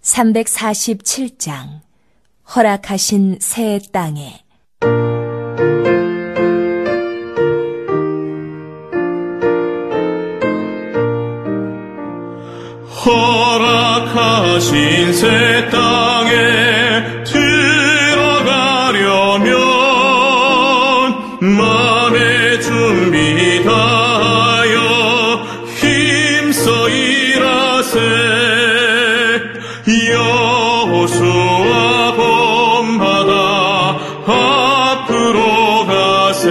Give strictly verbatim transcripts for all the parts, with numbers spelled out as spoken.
삼백사십칠 장 허락하신 새 땅에. 허락하신 새 땅에 들어가려면 마음의 준비 다하여 힘써 일하세. 여호수아 본받아 앞으로 가세.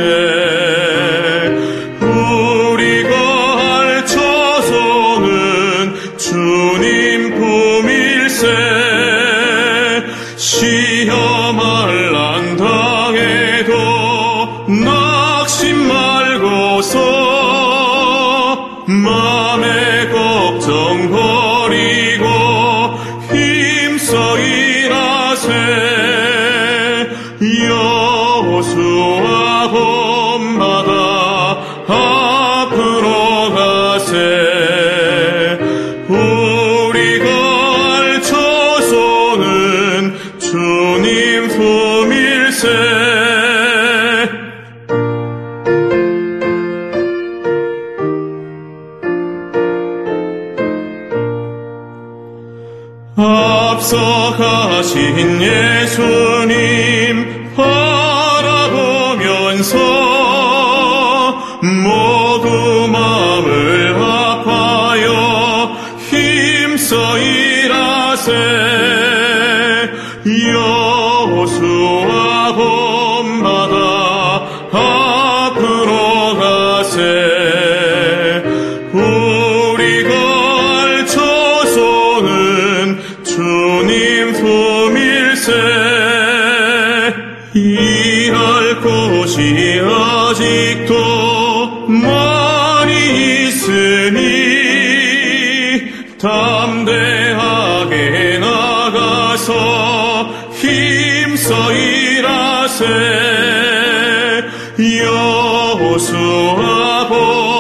우리가 할 처소는 주님 품일세. 시험할 난 당해도 낙심 말고서 맘의 걱정 버리고 힘써 일하세. 여호수아 본받아 앞으로 가세. 우리가 할 처소는 주님 품일세. 앞서가신 예수님 바라보면서 모두 마음을 아파여 힘써 일하세. 여호수아 본받아 앞으로 가세. 우리가 할 처소는 주님 품일세. 일할 곳이 아직도 많이 있으니 담대하게 나가서 힘써 일하세. 여호수아